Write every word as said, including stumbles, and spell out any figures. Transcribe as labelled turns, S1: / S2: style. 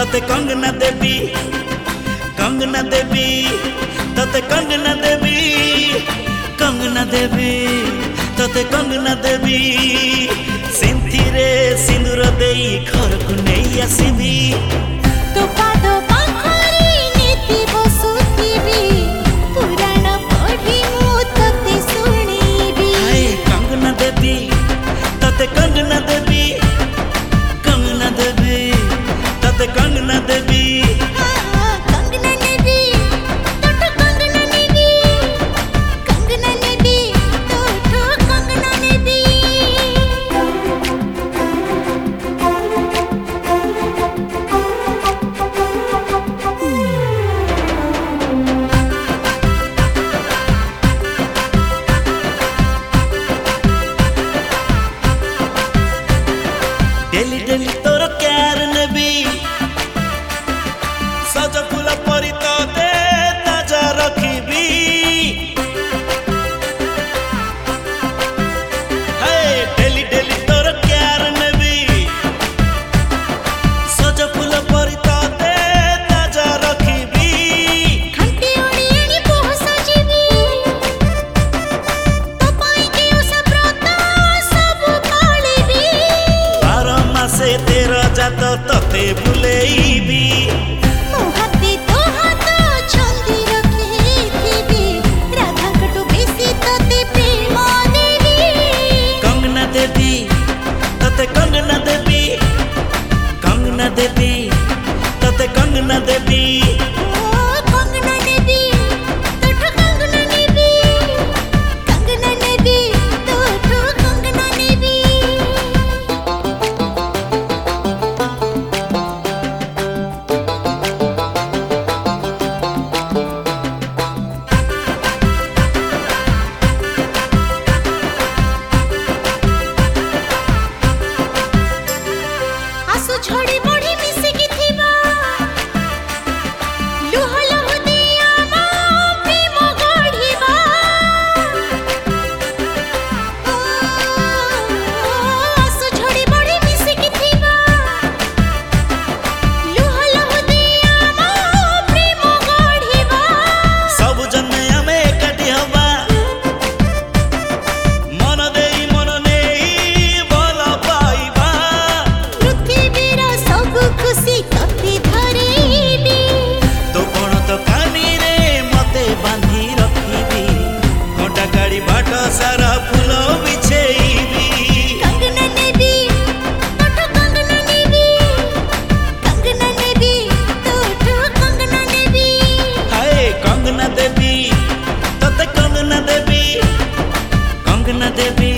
S1: तते कंगना देवी कंगना देवी तते कंगना देवी कंगना देवी तते कंगना देवी सिंथी रे सिंदूर देई घर को नहीं आसीबी
S2: तो पादो पाखरी नीति बसुतीबी पुराण पढ़ी मु तते सुनीबी
S1: हाय कंगना देवी तते कंगना देवी कंगना देवी तते कंगना देवी डेली डेली तोर क्यार नेबी सज फूल परी तो दे ताजा रखिबी हाय डेली डेली तोर क्यार नेबी सज फूल परी तो दे ताजा रखिबी
S2: खंती ओडियानी पोह सजीबी तो पाई के उस ब्रत सब पाळीबी
S1: से तेरा जात तते भुलेइबी
S2: मो हाथी तो हाथ छंदी रखिथिबी राधा कटु बेसी तते प्रेम देवी
S1: कंगना देवी तते कंगना देवी कंगना देवी तते कंगना देवी
S2: छोड़ी बड़ी मिसे की थीबा लुह लुह दिया मा प्रेम गढ़ीबा आसु छोड़ी बड़ी मिसे की थीबा लुह लुह दिया मा प्रेम गढ़ीबा
S1: सब जन्मे हमें एकाठी हवा मन देई मन नेई भल पाइबा
S2: पृथ्वी सब खुशी तते धरेबी
S1: तो कोण तो कानी रे मते बांधी रखिबी घंटा गाड़ी बाट सारा फूल बिछेइबी
S2: कंगना नेबी तोठो कंगना नेबी कंगना नेबी तोठो कंगना नेबी
S1: हाय कंगना देवी तते कंगना देवी कंगना देवी